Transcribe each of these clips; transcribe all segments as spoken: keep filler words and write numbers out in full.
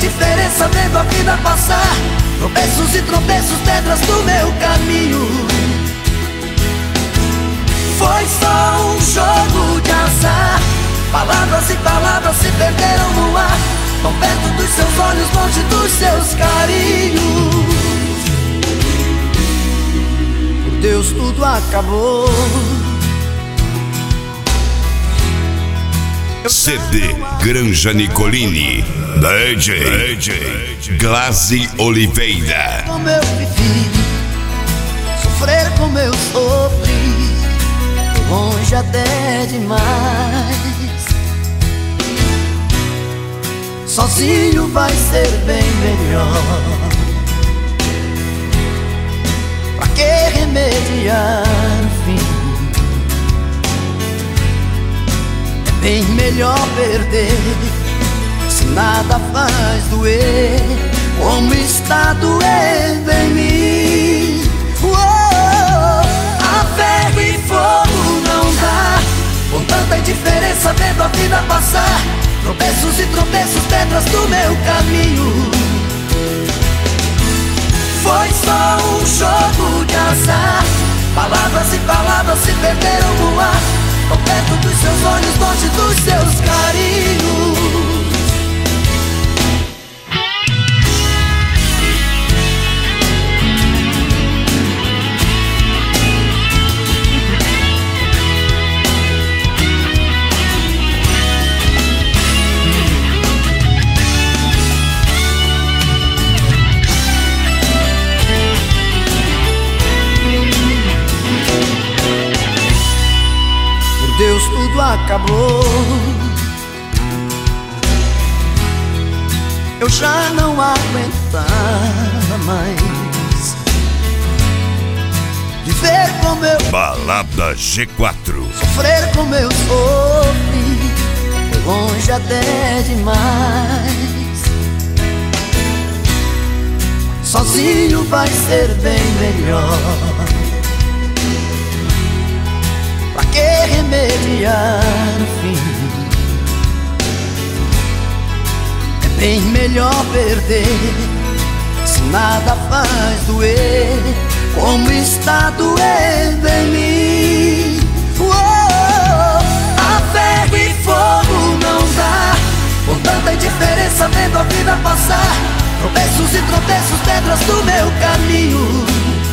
diferença vendo a vida passar. Tropeços e tropeços, pedras do meu caminho. Foi só um jogo de azar. Palavras e palavras se perderam no ar, tão perto dos seus olhos, longe dos seus carinhos. Por Deus tudo acabou. C D Granja Nicolini, D J, D J Glaze Oliveira. Como eu vivi, sofrer como eu sofri, longe até demais. Sozinho vai ser bem melhor. Pra que remediar o fim? Bem melhor perder, se nada faz doer, como está doendo em mim. Oh, a ferro e fogo não dá, com tanta indiferença vendo a vida passar. Tropeços e tropeços, pedras do meu caminho. Foi só um jogo de azar. Palavras e palavras se perderam no ar, tão perto dos seus olhos, longe dos seus carinhos. Deus tudo acabou. Eu já não aguentava mais viver como eu Balada G quatro. Sofrer como eu sofri, foi longe até demais. Sozinho vai ser bem melhor. Pra que remediar o fim? É bem melhor perder, se nada faz doer, como está doendo em mim. Oh, a ferro e fogo não dá, com tanta indiferença vendo a vida passar. Tropeços e tropeços, pedras do meu caminho.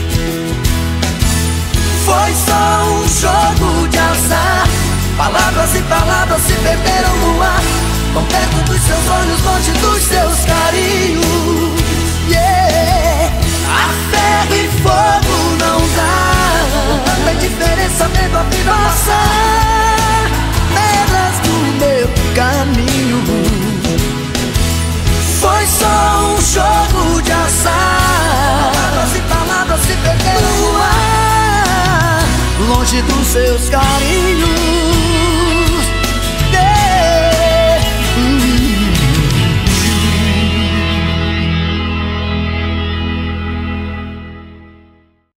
Foi só um jogo de azar. Palavras e palavras se perderam no ar, tão perto dos seus olhos, longe dos seus carinhos. Yeah. A ferro e fogo não dá, tanta diferença vendo a vida passar. Pedras do meu caminho. Foi só um jogo de azar. Palavras e palavras se perderam no ar, longe dos seus carinhos.